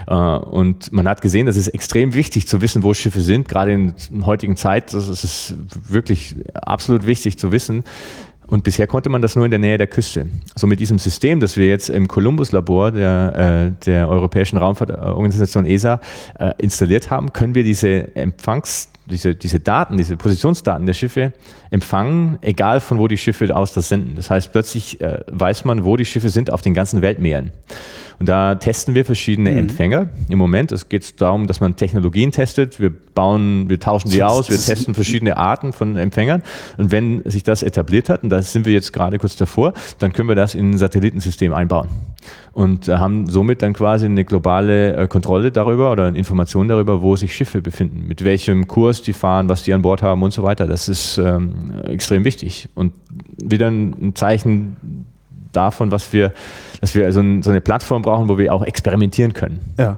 Und man hat gesehen, das ist extrem wichtig zu wissen, wo Schiffe sind, gerade in der heutigen Zeit. Das ist wirklich absolut wichtig zu wissen. Und bisher konnte man das nur in der Nähe der Küste. So mit diesem System, das wir jetzt im Columbus-Labor der Europäischen Raumfahrtorganisation ESA installiert haben, können wir diese Daten, diese Positionsdaten der Schiffe empfangen, egal von wo die Schiffe aus das senden. Das heißt, plötzlich weiß man, wo die Schiffe sind auf den ganzen Weltmeeren. Und da testen wir verschiedene Empfänger. Im Moment, es geht darum, dass man Technologien testet. Wir tauschen die aus, wir testen verschiedene Arten von Empfängern. Und wenn sich das etabliert hat, und da sind wir jetzt gerade kurz davor, dann können wir das in ein Satellitensystem einbauen. Und haben somit dann quasi eine globale Kontrolle darüber oder eine Information darüber, wo sich Schiffe befinden, mit welchem Kurs die fahren, was die an Bord haben und so weiter. Das ist extrem wichtig. Und wieder ein Zeichen davon, dass wir so eine Plattform brauchen, wo wir auch experimentieren können. Ja.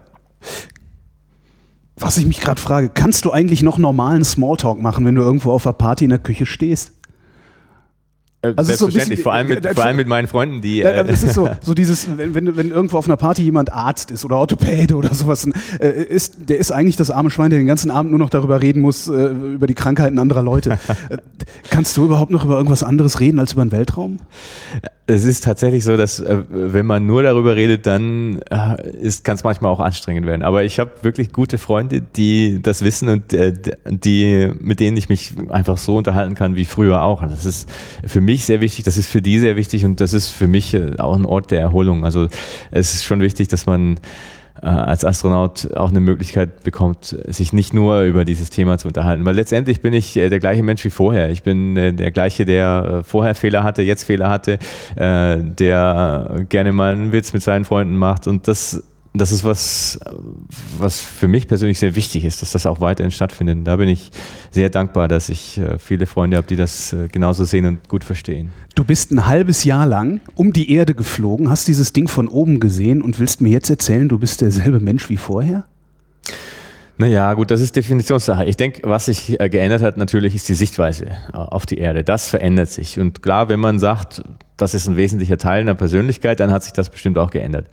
Was ich mich gerade frage, kannst du eigentlich noch normalen Smalltalk machen, wenn du irgendwo auf einer Party in der Küche stehst? Also selbstverständlich, vor allem mit meinen Freunden, die... Das ist so dieses, wenn irgendwo auf einer Party jemand Arzt ist oder Orthopäde oder sowas, der ist eigentlich das arme Schwein, der den ganzen Abend nur noch darüber reden muss, über die Krankheiten anderer Leute. Kannst du überhaupt noch über irgendwas anderes reden als über den Weltraum? Es ist tatsächlich so, dass wenn man nur darüber redet, dann kann es manchmal auch anstrengend werden. Aber ich habe wirklich gute Freunde, die das wissen und mit denen ich mich einfach so unterhalten kann wie früher auch. Und das ist für mich sehr wichtig, das ist für die sehr wichtig und das ist für mich auch ein Ort der Erholung. Also es ist schon wichtig, dass man als Astronaut auch eine Möglichkeit bekommt, sich nicht nur über dieses Thema zu unterhalten. Weil letztendlich bin ich der gleiche Mensch wie vorher. Ich bin der gleiche, der vorher Fehler hatte, jetzt Fehler hatte, der gerne mal einen Witz mit seinen Freunden macht. Und das ist was für mich persönlich sehr wichtig ist, dass das auch weiterhin stattfindet. Und da bin ich sehr dankbar, dass ich viele Freunde habe, die das genauso sehen und gut verstehen. Du bist ein halbes Jahr lang um die Erde geflogen, hast dieses Ding von oben gesehen und willst mir jetzt erzählen, du bist derselbe Mensch wie vorher? Naja, gut, das ist Definitionssache. Ich denke, was sich geändert hat, natürlich ist die Sichtweise auf die Erde. Das verändert sich. Und klar, wenn man sagt, das ist ein wesentlicher Teil einer Persönlichkeit, dann hat sich das bestimmt auch geändert.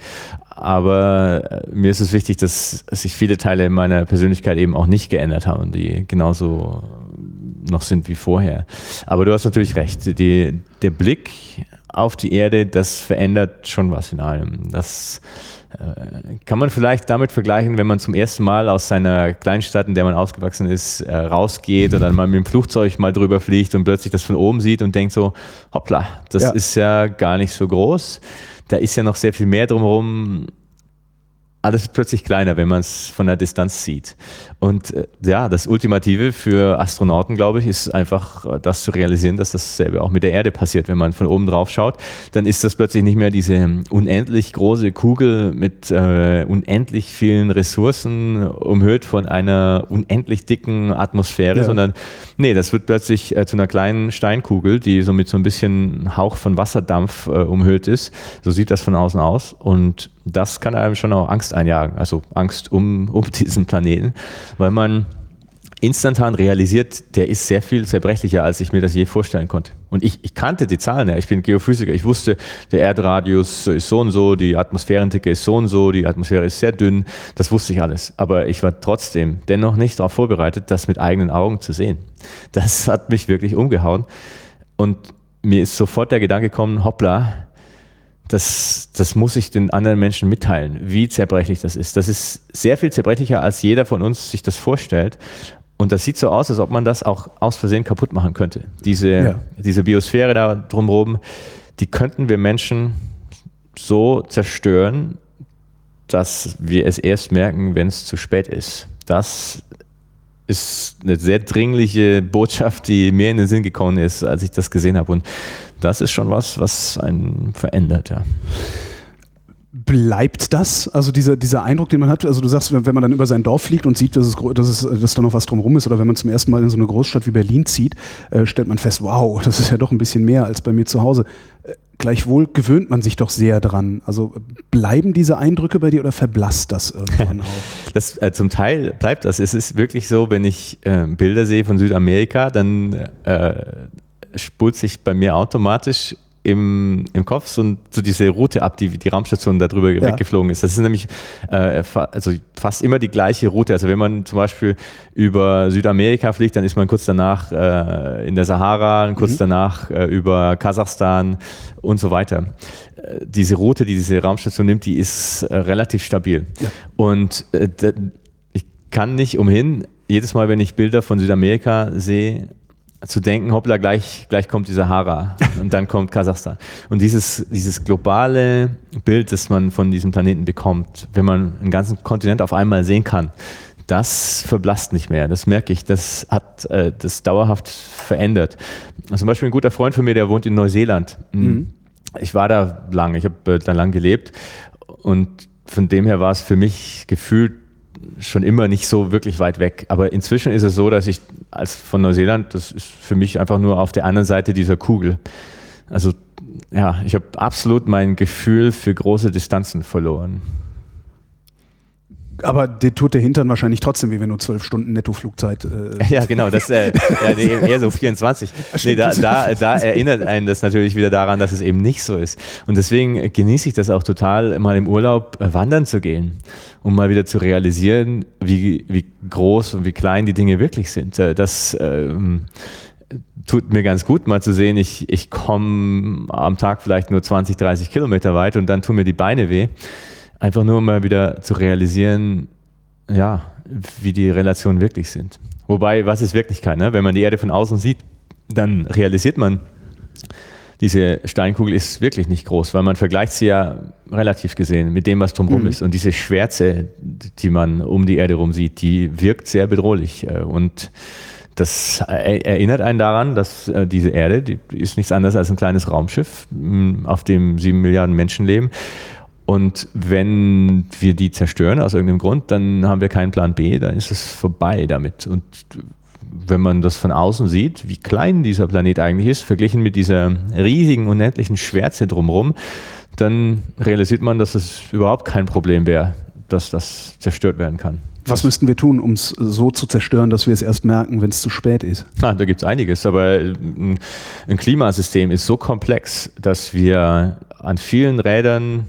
Aber mir ist es wichtig, dass sich viele Teile meiner Persönlichkeit eben auch nicht geändert haben, die genauso noch sind wie vorher. Aber du hast natürlich recht. Der Blick auf die Erde, das verändert schon was in einem. Das kann man vielleicht damit vergleichen, wenn man zum ersten Mal aus seiner Kleinstadt, in der man aufgewachsen ist, rausgeht oder dann mal mit dem Flugzeug mal drüber fliegt und plötzlich das von oben sieht und denkt so, hoppla, das ist ja gar nicht so groß. Da ist ja noch sehr viel mehr drumherum. Alles wird plötzlich kleiner, wenn man es von der Distanz sieht. Und das Ultimative für Astronauten, glaube ich, ist einfach das zu realisieren, dass dasselbe auch mit der Erde passiert. Wenn man von oben drauf schaut, dann ist das plötzlich nicht mehr diese unendlich große Kugel mit unendlich vielen Ressourcen, umhüllt von einer unendlich dicken Atmosphäre, sondern das wird plötzlich zu einer kleinen Steinkugel, die so mit so ein bisschen Hauch von Wasserdampf umhüllt ist. So sieht das von außen aus. Und das kann einem schon auch Angst einjagen, also Angst um diesen Planeten, weil man instantan realisiert, der ist sehr viel zerbrechlicher, als ich mir das je vorstellen konnte. Und ich kannte die Zahlen, ich bin Geophysiker, ich wusste, der Erdradius ist so und so, die Atmosphärendicke ist so und so, die Atmosphäre ist sehr dünn, das wusste ich alles. Aber ich war trotzdem dennoch nicht darauf vorbereitet, das mit eigenen Augen zu sehen. Das hat mich wirklich umgehauen. Und mir ist sofort der Gedanke gekommen, hoppla, das muss ich den anderen Menschen mitteilen, wie zerbrechlich das ist. Das ist sehr viel zerbrechlicher, als jeder von uns sich das vorstellt. Und das sieht so aus, als ob man das auch aus Versehen kaputt machen könnte. Diese Biosphäre da drumherum, die könnten wir Menschen so zerstören, dass wir es erst merken, wenn es zu spät ist. Das ist eine sehr dringliche Botschaft, die mir in den Sinn gekommen ist, als ich das gesehen habe. Und das ist schon was einen verändert, ja. Bleibt das? Also dieser Eindruck, den man hat, also du sagst, wenn man dann über sein Dorf fliegt und sieht, dass da noch was drumherum ist, oder wenn man zum ersten Mal in so eine Großstadt wie Berlin zieht, stellt man fest, wow, das ist ja doch ein bisschen mehr als bei mir zu Hause. Gleichwohl gewöhnt man sich doch sehr dran. Also bleiben diese Eindrücke bei dir oder verblasst das irgendwann auch? Zum Teil bleibt das. Es ist wirklich so, wenn ich Bilder sehe von Südamerika, dann spult sich bei mir automatisch im Kopf so diese Route ab, die Raumstation da drüber weggeflogen ist. Das ist nämlich fast immer die gleiche Route. Also wenn man zum Beispiel über Südamerika fliegt, dann ist man kurz danach in der Sahara, kurz danach über Kasachstan und so weiter. Diese Route, die diese Raumstation nimmt, die ist relativ stabil. Ja. Und ich kann nicht umhin, jedes Mal, wenn ich Bilder von Südamerika sehe, zu denken, hoppla, gleich kommt die Sahara und dann kommt Kasachstan. Und dieses globale Bild, das man von diesem Planeten bekommt, wenn man einen ganzen Kontinent auf einmal sehen kann, das verblasst nicht mehr. Das merke ich, das hat das dauerhaft verändert. Zum Beispiel ein guter Freund von mir, der wohnt in Neuseeland. Ich war da lang, ich habe da lang gelebt und von dem her war es für mich gefühlt schon immer nicht so wirklich weit weg. Aber inzwischen ist es so, dass ich von Neuseeland, das ist für mich einfach nur auf der anderen Seite dieser Kugel. Also ja, ich habe absolut mein Gefühl für große Distanzen verloren. Aber dir tut der Hintern wahrscheinlich trotzdem weh, wenn du 12 Stunden Nettoflugzeit... Ja, genau, das eher so 24. Nee, da erinnert einen das natürlich wieder daran, dass es eben nicht so ist. Und deswegen genieße ich das auch total, mal im Urlaub wandern zu gehen, um mal wieder zu realisieren, wie groß und wie klein die Dinge wirklich sind. tut mir ganz gut, mal zu sehen, ich komme am Tag vielleicht nur 20, 30 Kilometer weit und dann tun mir die Beine weh. Einfach nur mal wieder zu realisieren, ja, wie die Relationen wirklich sind. Wobei, was ist Wirklichkeit? Ne? Wenn man die Erde von außen sieht, dann realisiert man, diese Steinkugel ist wirklich nicht groß, weil man vergleicht sie ja relativ gesehen mit dem, was drumherum ist. Und diese Schwärze, die man um die Erde rum sieht, die wirkt sehr bedrohlich. Und das erinnert einen daran, dass diese Erde, die ist nichts anderes als ein kleines Raumschiff, auf dem 7 Milliarden Menschen leben. Und wenn wir die zerstören aus irgendeinem Grund, dann haben wir keinen Plan B, dann ist es vorbei damit. Und wenn man das von außen sieht, wie klein dieser Planet eigentlich ist, verglichen mit dieser riesigen, unendlichen Schwärze drumherum, dann realisiert man, dass es überhaupt kein Problem wäre, dass das zerstört werden kann. Was müssten wir tun, um es so zu zerstören, dass wir es erst merken, wenn es zu spät ist? Da gibt es einiges, aber ein Klimasystem ist so komplex, dass wir an vielen Rädern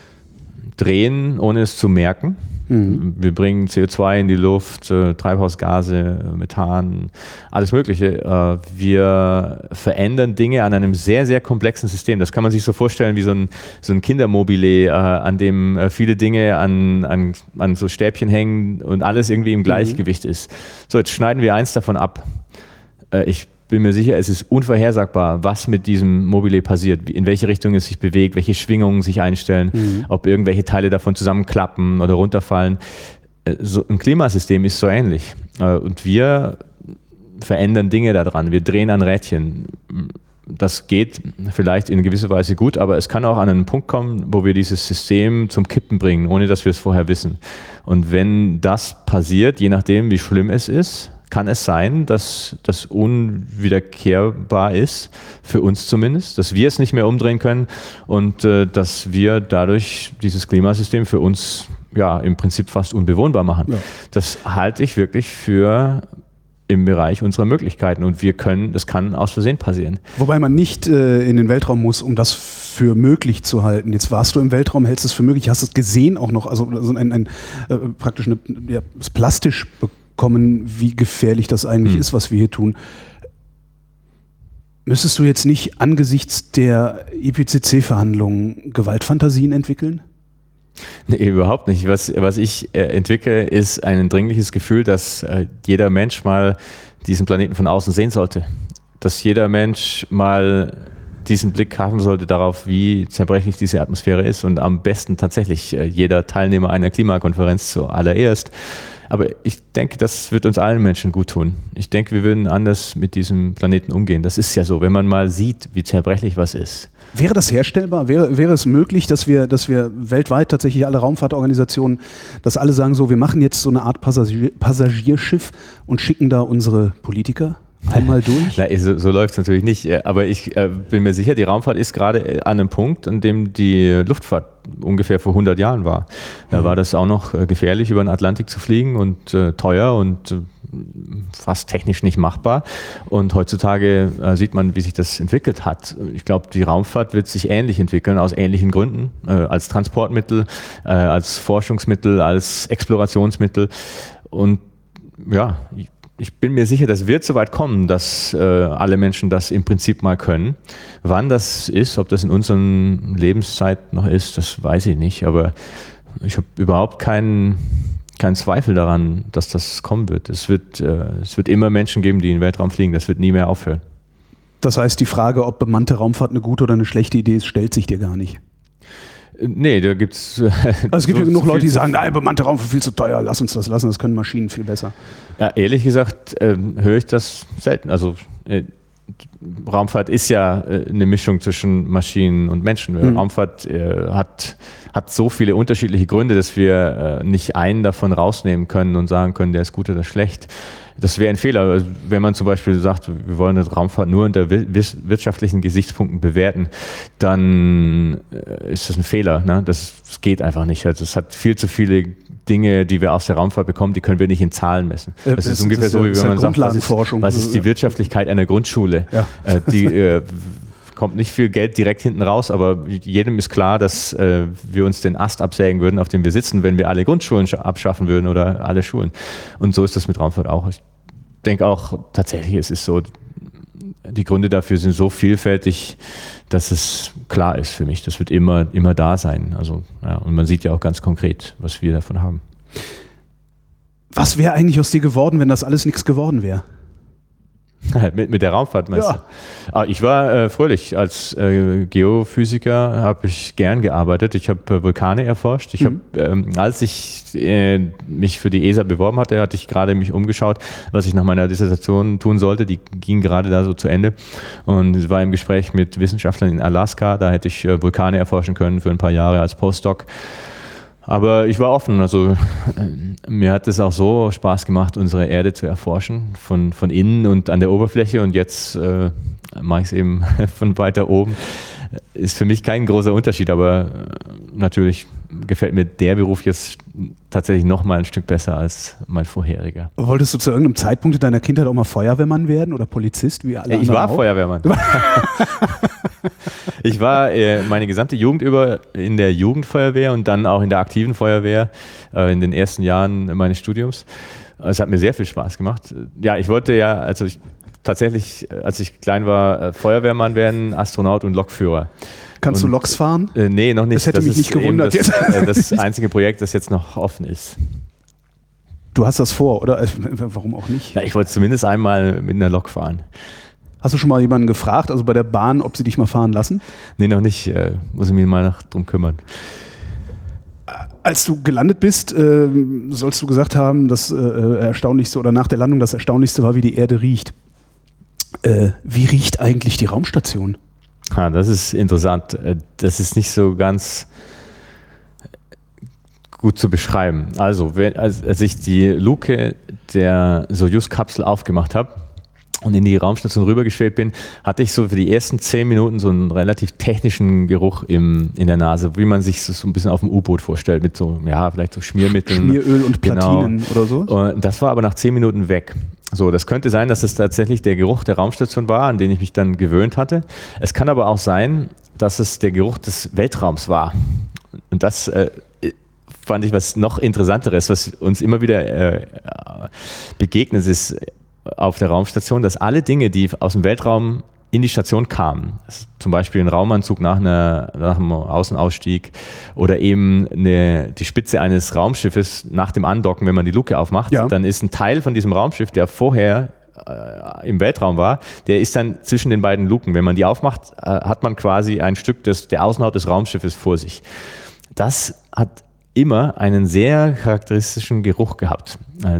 drehen, ohne es zu merken. Wir bringen CO2 in die Luft, Treibhausgase, Methan, alles Mögliche. Wir verändern Dinge an einem sehr, sehr komplexen System. Das kann man sich so vorstellen wie so ein Kindermobile, an dem viele Dinge an so Stäbchen hängen und alles irgendwie im Gleichgewicht ist. So, jetzt schneiden wir eins davon ab. Ich bin mir sicher, es ist unvorhersagbar, was mit diesem Mobile passiert, in welche Richtung es sich bewegt, welche Schwingungen sich einstellen, ob irgendwelche Teile davon zusammenklappen oder runterfallen. So ein Klimasystem ist so ähnlich. Und wir verändern Dinge daran. Wir drehen an Rädchen. Das geht vielleicht in gewisser Weise gut, aber es kann auch an einen Punkt kommen, wo wir dieses System zum Kippen bringen, ohne dass wir es vorher wissen. Und wenn das passiert, je nachdem, wie schlimm es ist, kann es sein, dass das unwiederkehrbar ist, für uns zumindest, dass wir es nicht mehr umdrehen können und dass wir dadurch dieses Klimasystem für uns ja im Prinzip fast unbewohnbar machen. Ja. Das halte ich wirklich für im Bereich unserer Möglichkeiten und das kann aus Versehen passieren. Wobei man nicht in den Weltraum muss, um das für möglich zu halten. Jetzt warst du im Weltraum, hältst es für möglich, hast es gesehen auch noch, also praktisch das plastisch bekommen, wie gefährlich das eigentlich ist, was wir hier tun. Müsstest du jetzt nicht angesichts der IPCC-Verhandlungen Gewaltfantasien entwickeln? Nee, überhaupt nicht. Was ich entwickle, ist ein dringliches Gefühl, dass jeder Mensch mal diesen Planeten von außen sehen sollte. Dass jeder Mensch mal diesen Blick haben sollte darauf, wie zerbrechlich diese Atmosphäre ist und am besten tatsächlich jeder Teilnehmer einer Klimakonferenz zuallererst. Aber ich denke, das wird uns allen Menschen gut tun. Ich denke, wir würden anders mit diesem Planeten umgehen. Das ist ja so, wenn man mal sieht, wie zerbrechlich was ist. Wäre das herstellbar? Wäre es möglich, dass wir weltweit tatsächlich alle Raumfahrtorganisationen, dass alle sagen so, wir machen jetzt so eine Art Passagierschiff und schicken da unsere Politiker einmal durch? Na, so läuft es natürlich nicht. Aber ich bin mir sicher, die Raumfahrt ist gerade an einem Punkt, an dem die Luftfahrt ungefähr vor 100 Jahren war. Da war das auch noch gefährlich, über den Atlantik zu fliegen und teuer und fast technisch nicht machbar. Und heutzutage sieht man, wie sich das entwickelt hat. Ich glaube, die Raumfahrt wird sich ähnlich entwickeln, aus ähnlichen Gründen, als Transportmittel, als Forschungsmittel, als Explorationsmittel. Und ja, ich bin mir sicher, das wird so weit kommen, dass alle Menschen das im Prinzip mal können. Wann das ist, ob das in unserer Lebenszeit noch ist, das weiß ich nicht. Aber ich habe überhaupt keinen Zweifel daran, dass das kommen wird. Es wird immer Menschen geben, die in den Weltraum fliegen. Das wird nie mehr aufhören. Das heißt, die Frage, ob bemannte Raumfahrt eine gute oder eine schlechte Idee ist, stellt sich dir gar nicht. Nee, da gibt's. Also es gibt ja genug Leute, die sagen, nein, bemannte Raumfahrt viel zu teuer, lass uns das lassen, das können Maschinen viel besser. Ja, ehrlich gesagt höre ich das selten. Also Raumfahrt ist ja eine Mischung zwischen Maschinen und Menschen. Raumfahrt hat so viele unterschiedliche Gründe, dass wir nicht einen davon rausnehmen können und sagen können, der ist gut oder schlecht. Das wäre ein Fehler, wenn man zum Beispiel sagt, wir wollen eine Raumfahrt nur unter wirtschaftlichen Gesichtspunkten bewerten, dann ist das ein Fehler. Ne? Das geht einfach nicht. Also es hat viel zu viele Dinge, die wir aus der Raumfahrt bekommen, die können wir nicht in Zahlen messen. Das ist ungefähr so, wie wenn man sagt, was ist die Wirtschaftlichkeit einer Grundschule? Ja. Die kommt nicht viel Geld direkt hinten raus, aber jedem ist klar, dass wir uns den Ast absägen würden, auf dem wir sitzen, wenn wir alle Grundschulen abschaffen würden oder alle Schulen. Und so ist das mit Raumfahrt auch. Ich denke auch tatsächlich, es ist so, die Gründe dafür sind so vielfältig, dass es klar ist für mich. Das wird immer da sein. Also, ja, und man sieht ja auch ganz konkret, was wir davon haben. Was wäre eigentlich aus dir geworden, wenn das alles nichts geworden wäre? Mit der Raumfahrt meinst du? Ich war fröhlich. Als Geophysiker habe ich gern gearbeitet. Ich habe Vulkane erforscht. Als ich mich für die ESA beworben hatte ich gerade mich umgeschaut, was ich nach meiner Dissertation tun sollte. Die ging gerade da so zu Ende. Und es war im Gespräch mit Wissenschaftlern in Alaska. Da hätte ich Vulkane erforschen können für ein paar Jahre als Postdoc. Aber ich war offen, also mir hat es auch so Spaß gemacht, unsere Erde zu erforschen, von innen und an der Oberfläche, und jetzt mache ich es eben von weiter oben. Ist für mich kein großer Unterschied, aber natürlich gefällt mir der Beruf jetzt tatsächlich noch mal ein Stück besser als mein vorheriger. Wolltest du zu irgendeinem Zeitpunkt in deiner Kindheit auch mal Feuerwehrmann werden oder Polizist, wie alle Ich war auch? Feuerwehrmann. Ich war meine gesamte Jugend über in der Jugendfeuerwehr und dann auch in der aktiven Feuerwehr in den ersten Jahren meines Studiums. Es hat mir sehr viel Spaß gemacht. Ja, ich wollte ja, als ich klein war, Feuerwehrmann werden, Astronaut und Lokführer. Kannst du Loks fahren? Nee, noch nicht. Das hätte mich nicht gewundert. Das einzige Projekt, das jetzt noch offen ist. Du hast das vor, oder? Warum auch nicht? Ja, ich wollte zumindest einmal mit einer Lok fahren. Hast du schon mal jemanden gefragt, also bei der Bahn, ob sie dich mal fahren lassen? Nee, noch nicht. Muss ich mich mal drum kümmern. Als du gelandet bist, sollst du gesagt haben, das Erstaunlichste oder nach der Landung das Erstaunlichste war, wie die Erde riecht. Wie riecht eigentlich die Raumstation? Das ist interessant. Das ist nicht so ganz gut zu beschreiben. Also, als ich die Luke der Soyuz-Kapsel aufgemacht habe und in die Raumstation rübergeschwebt bin, hatte ich so für die ersten 10 Minuten so einen relativ technischen Geruch in der Nase, wie man sich so ein bisschen auf dem U-Boot vorstellt, mit so, ja, vielleicht so Schmiermitteln. Schmieröl und Platinen oder so? Und das war aber nach 10 Minuten weg. So, das könnte sein, dass es tatsächlich der Geruch der Raumstation war, an den ich mich dann gewöhnt hatte. Es kann aber auch sein, dass es der Geruch des Weltraums war. Und das fand ich was noch Interessanteres, was uns immer wieder begegnet ist auf der Raumstation, dass alle Dinge, die aus dem Weltraum in die Station kamen, zum Beispiel ein Raumanzug nach einem Außenausstieg oder eben die Spitze eines Raumschiffes nach dem Andocken, wenn man die Luke aufmacht, dann ist ein Teil von diesem Raumschiff, der vorher im Weltraum war, der ist dann zwischen den beiden Luken. Wenn man die aufmacht, hat man quasi ein Stück der Außenhaut des Raumschiffes vor sich. Das hat immer einen sehr charakteristischen Geruch gehabt.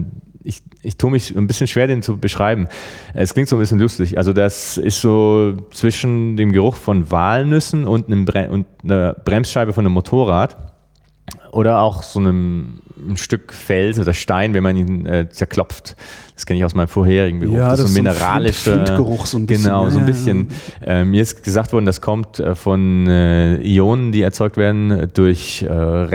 Ich tue mich ein bisschen schwer, den zu beschreiben. Es klingt so ein bisschen lustig. Also das ist so zwischen dem Geruch von Walnüssen und einer Bremsscheibe von einem Motorrad oder auch so ein Stück Fels oder Stein, wenn man ihn zerklopft. Das kenne ich aus meinem vorherigen Beruf. Ja, das ist so ein mineralischer Flintgeruch so ein bisschen. Genau, so ein bisschen. Mir ist gesagt worden, das kommt von Ionen, die erzeugt werden durch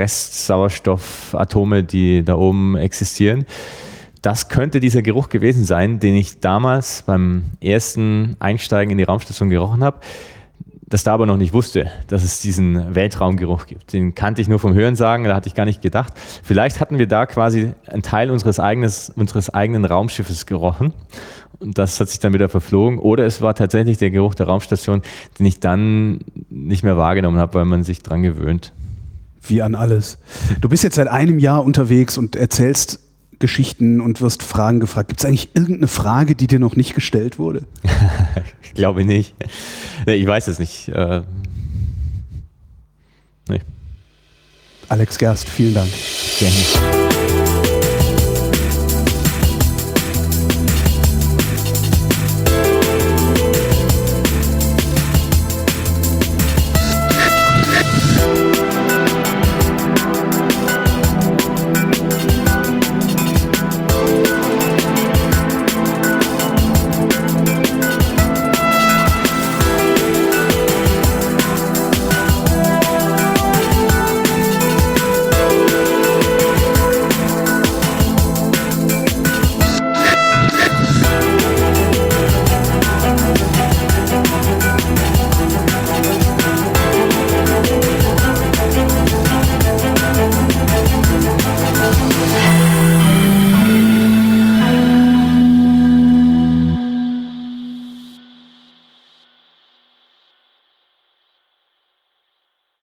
Restsauerstoffatome, die da oben existieren. Das könnte dieser Geruch gewesen sein, den ich damals beim ersten Einsteigen in die Raumstation gerochen habe, das da aber noch nicht wusste, dass es diesen Weltraumgeruch gibt. Den kannte ich nur vom Hörensagen, da hatte ich gar nicht gedacht. Vielleicht hatten wir da quasi einen Teil unseres eigenen Raumschiffes gerochen und das hat sich dann wieder verflogen. Oder es war tatsächlich der Geruch der Raumstation, den ich dann nicht mehr wahrgenommen habe, weil man sich dran gewöhnt. Wie an alles. Du bist jetzt seit einem Jahr unterwegs und erzählst Geschichten und wirst Fragen gefragt. Gibt es eigentlich irgendeine Frage, die dir noch nicht gestellt wurde? Ich glaube nicht. Nee, ich weiß es nicht. Nee. Alex Gerst, vielen Dank. Gerne.